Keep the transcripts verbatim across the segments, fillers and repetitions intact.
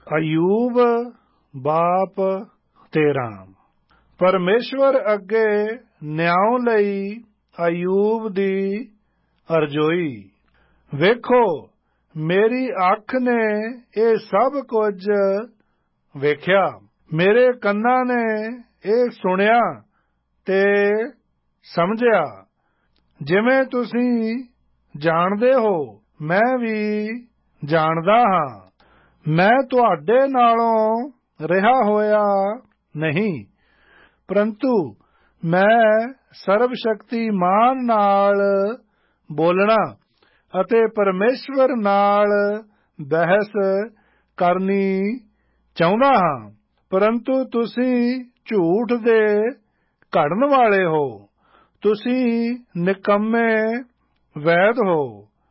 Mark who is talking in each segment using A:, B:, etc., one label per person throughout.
A: ਅਯੂਬ ਬਾਪ ਤੇਰਾਂ। ਪਰਮੇਸ਼ਵਰ ਅੱਗੇ ਨਿਆਂ ਲਈ ਅਯੂਬ ਦੀ ਅਰਜ਼ੋਈ। ਵੇਖੋ, ਮੇਰੀ ਅੱਖ ਨੇ ਇਹ ਸਭ ਕੁਝ ਵੇਖਿਆ, ਮੇਰੇ ਕੰਨਾਂ ਨੇ ਇਹ ਸੁਣਿਆ ਤੇ ਸਮਝਿਆ। ਜਿਵੇਂ ਤੁਸੀਂ ਜਾਣਦੇ ਹੋ, ਮੈਂ ਵੀ ਜਾਣਦਾ ਹਾਂ। ਮੈਂ ਤੁਹਾਡੇ ਨਾਲੋਂ ਰਿਹਾ ਹੋਇਆ ਨਹੀਂ, ਪਰੰਤੂ ਮੈਂ ਸਰਬਸ਼ਕਤੀਮਾਨ ਨਾਲ ਬੋਲਣਾ ਅਤੇ ਪਰਮੇਸ਼ਵਰ ਨਾਲ ਬਹਿਸ ਕਰਨੀ ਚਾਹੁੰਦਾ ਹਾਂ। ਪਰੰਤੂ ਤੁਸੀਂ ਝੂਠ ਦੇ ਘੜਨ ਵਾਲੇ ਹੋ, ਤੁਸੀਂ ਨਿਕੰਮੇ ਵੈਦ ਹੋ।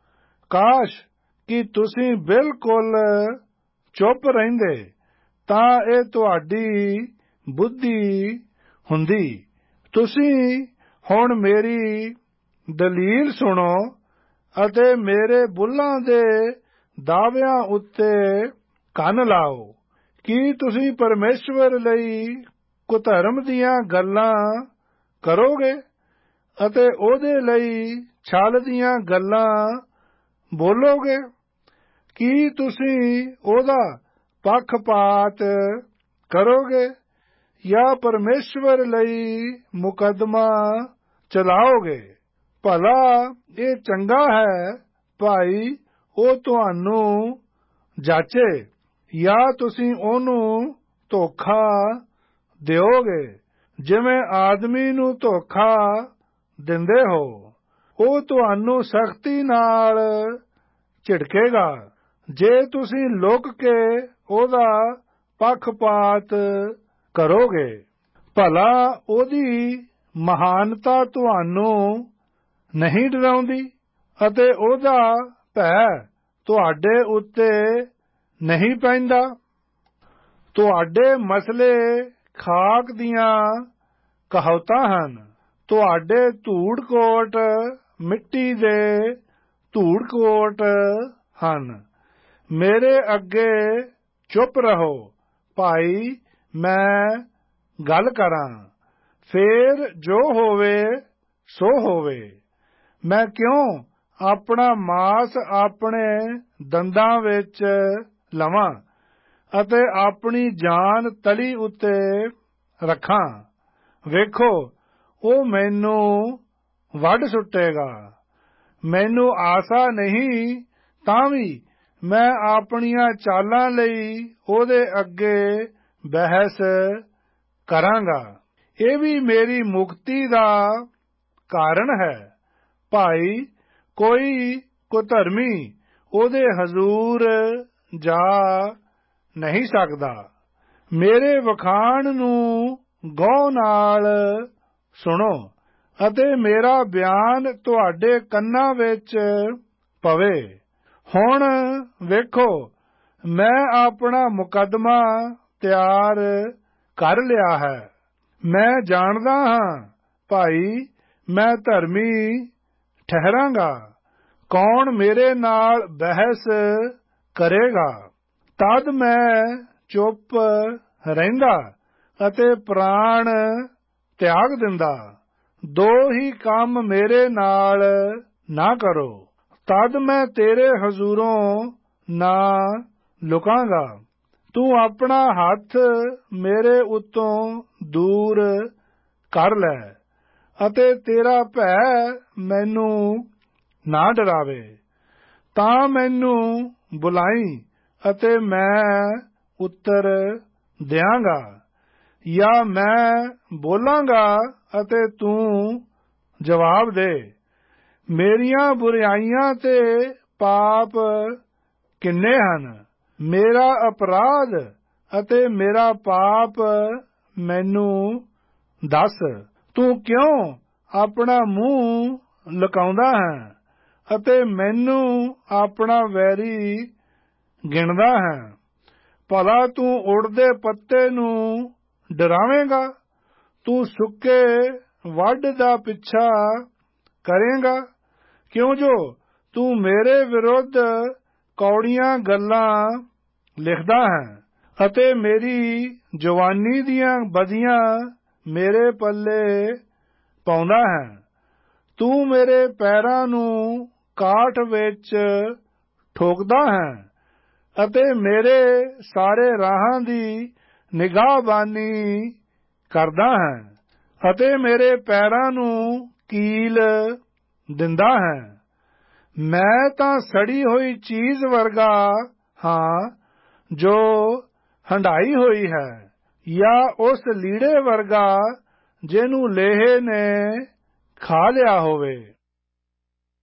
A: ਕਾਸ਼ ਕਿ ਤੁਸੀਂ ਬਿਲਕੁਲ ਚੁੱਪ ਰਹਿੰਦੇ, ਤਾਂ ਇਹ ਤੁਹਾਡੀ ਬੁੱਧੀ ਹੁੰਦੀ। ਤੁਸੀਂ ਹੁਣ ਮੇਰੀ ਦਲੀਲ ਸੁਣੋ ਅਤੇ ਮੇਰੇ ਬੁੱਲ੍ਹਾਂ ਦੇ ਦਾਅਵਿਆਂ ਉੱਤੇ ਕੰਨ ਲਾਓ। ਕੀ ਤੁਸੀਂ ਪਰਮੇਸ਼ਵਰ ਲਈ ਕੁਧਰਮ ਦੀਆਂ ਗੱਲਾਂ ਕਰੋਗੇ ਅਤੇ ਉਹਦੇ ਲਈ ਛਲ ਦੀਆਂ ਗੱਲਾਂ ਬੋਲੋਗੇ? ਕੀ ਤੁਸੀਂ ਉਹਦਾ ਪੱਖਪਾਤ ਕਰੋਗੇ ਜਾਂ ਪਰਮੇਸ਼ਵਰ ਲਈ ਮੁਕੱਦਮਾ ਚਲਾਓਗੇ? ਭਲਾ ਇਹ ਚੰਗਾ ਹੈ ਭਾਈ ਉਹ ਤੁਹਾਨੂੰ ਜਾਚੇ, ਜਾਂ ਤੁਸੀਂ ਉਹਨੂੰ ਧੋਖਾ ਦਿਓਗੇ ਜਿਵੇਂ ਆਦਮੀ ਨੂੰ ਧੋਖਾ ਦਿੰਦੇ ਹੋ? ਉਹ ਤੁਹਾਨੂੰ ਸਖਤੀ ਨਾਲ ਝਿੜਕੇਗਾ ਜੇ ਤੁਸੀਂ ਲੁਕ ਕੇ ਉਹਦਾ ਪੱਖਪਾਤ ਕਰੋਗੇ। ਭਲਾ ਉਹਦੀ ਮਹਾਨਤਾ ਤੁਹਾਨੂੰ ਨਹੀਂ ਡਰਾਉਂਦੀ ਅਤੇ ਉਹਦਾ ਭੈ ਤੁਹਾਡੇ ਉੱਤੇ ਨਹੀਂ ਪੈਂਦਾ? ਤੁਹਾਡੇ ਮਸਲੇ ਖਾਕ ਦੀਆਂ ਕਹਾਵਤਾਂ ਹਨ, ਤੁਹਾਡੇ ਧੂੜ ਕੋਟ ਮਿੱਟੀ ਦੇ ਧੂੜ ਕੋਟ ਹਨ। ਮੇਰੇ ਅੱਗੇ ਚੁੱਪ ਰਹੋ ਭਾਈ, ਮੈਂ ਗੱਲ ਕਰਾਂ, ਫੇਰ ਜੋ ਹੋਵੇ ਸੋ ਹੋਵੇ। ਮੈਂ ਕਿਉਂ ਆਪਣਾ ਮਾਸ ਆਪਣੇ ਦੰਦਾਂ ਵਿੱਚ ਲਵਾਂ ਅਤੇ ਆਪਣੀ ਜਾਨ ਤਲੀ ਉੱਤੇ ਰੱਖਾਂ? ਵੇਖੋ, ਉਹ ਮੈਨੂੰ ਵੱਢ ਸੁੱਟੇਗਾ। ਮੈਨੂੰ ਆਸਾ ਨਹੀਂ, ਤਾਂ ਵੀ ਮੈਂ ਆਪਣੀਆਂ ਚਾਲਾਂ ਲਈ ਉਹਦੇ ਅੱਗੇ ਬਹਿਸ ਕਰਾਂਗਾ। ਇਹ ਵੀ ਮੇਰੀ ਮੁਕਤੀ ਦਾ ਕਾਰਨ ਹੈ। ਭਾਈ ਕੋਈ ਕੁਧਰਮੀ ਉਹਦੇ ਹਜ਼ੂਰ ਜਾ ਨਹੀਂ ਸਕਦਾ। ਮੇਰੇ ਵਖਾਣ ਨੂੰ ਗਹੁ ਨਾਲ ਸੁਣੋ ਅਤੇ ਮੇਰਾ ਬਿਆਨ ਤੁਹਾਡੇ ਕੰਨਾਂ ਵਿੱਚ ਪਵੇ। ਹੁਣ ਵੇਖੋ, ਮੈਂ ਆਪਣਾ ਮੁਕੱਦਮਾ ਤਿਆਰ ਕਰ ਲਿਆ ਹੈ। ਮੈਂ ਜਾਣਦਾ ਹਾਂ ਭਾਈ, ਮੈਂ ਧਰਮੀ ਠਹਿਰਾਂਗਾ। ਕੌਣ ਮੇਰੇ ਨਾਲ ਬਹਿਸ ਕਰੇਗਾ? ਤਦ ਮੈਂ ਚੁੱਪ ਰਹਿੰਦਾ ਅਤੇ ਪ੍ਰਾਣ ਤਿਆਗ ਦਿੰਦਾ। ਦੋ ਹੀ ਕੰਮ ਮੇਰੇ ਨਾਲ ਨਾ ਕਰੋ, ਤਦ ਮੈਂ ਤੇਰੇ ਹਜ਼ੂਰੋਂ ਨਾ ਲੁਕਾਂਗਾ। ਤੂੰ ਆਪਣਾ ਹੱਥ ਮੇਰੇ ਉੱਤੋਂ ਦੂਰ ਕਰ ਲੈ ਅਤੇ ਤੇਰਾ ਭੈ ਮੈਨੂੰ ਨਾ ਡਰਾਵੇ। ਤਾਂ ਮੈਨੂੰ ਬੁਲਾਈ ਅਤੇ ਮੈਂ ਉੱਤਰ ਦਿਆਂਗਾ, ਜਾਂ ਮੈਂ ਬੋਲਾਂਗਾ ਅਤੇ ਤੂੰ ਜਵਾਬ ਦੇ। ਮੇਰੀਆਂ ਬੁਰਾਈਆਂ ਤੇ ਪਾਪ ਕਿੰਨੇ ਹਨ? ਮੇਰਾ ਅਪਰਾਧ ਅਤੇ ਮੇਰਾ ਪਾਪ ਮੈਨੂੰ ਦੱਸ। ਤੂੰ ਕਿਉਂ ਆਪਣਾ ਮੂੰਹ ਲੁਕਾਉਂਦਾ ਹੈ ਅਤੇ ਮੈਨੂੰ ਆਪਣਾ ਵੈਰੀ ਗਿਣਦਾ ਹੈ? ਭਲਾ ਤੂੰ ਉੜਦੇ ਪੱਤੇ ਨੂੰ ਡਰਾਵੇਂਗਾ? ਤੂੰ ਸੁੱਕੇ ਵੱਢ ਦਾ ਪਿੱਛਾ ਕਰੇਂਗਾ? ਕਿਉਂ ਜੋ ਤੂੰ ਮੇਰੇ ਵਿਰੁੱਧ ਕੌੜੀਆਂ ਗੱਲਾਂ ਲਿਖਦਾ ਹੈ। ਅਤੇ ਮੇਰੀ ਜਵਾਨੀ ਦੀਆਂ ਬਦੀਆਂ ਮੇਰੇ ਪੱਲੇ ਪਾਉਂਦਾ ਹੈ। ਤੂੰ ਮੇਰੇ ਪੈਰਾਂ ਨੂੰ ਕਾਠ ਵਿੱਚ ਠੋਕਦਾ ਹੈ ਅਤੇ ਮੇਰੇ ਸਾਰੇ ਰਾਹਾਂ ਦੀ ਨਿਗਾਹਬਾਨੀ ਕਰਦਾ ਹੈ ਅਤੇ ਮੇਰੇ ਪੈਰਾਂ ਨੂੰ ਕੀਲ ਦਿੰਦਾ ਹੈ। ਮੈਂ ਤਾਂ ਸੜੀ ਹੋਈ ਚੀਜ਼ ਵਰਗਾ ਹਾਂ ਜੋ ਹੰਢਾਈ ਹੋਈ ਹੈ, ਜਾਂ ਉਸ ਲੀੜੇ ਵਰਗਾ ਜਿਹਨੂੰ ਲੇਹੇ ਨੇ ਖਾ ਲਿਆ ਹੋਵੇ।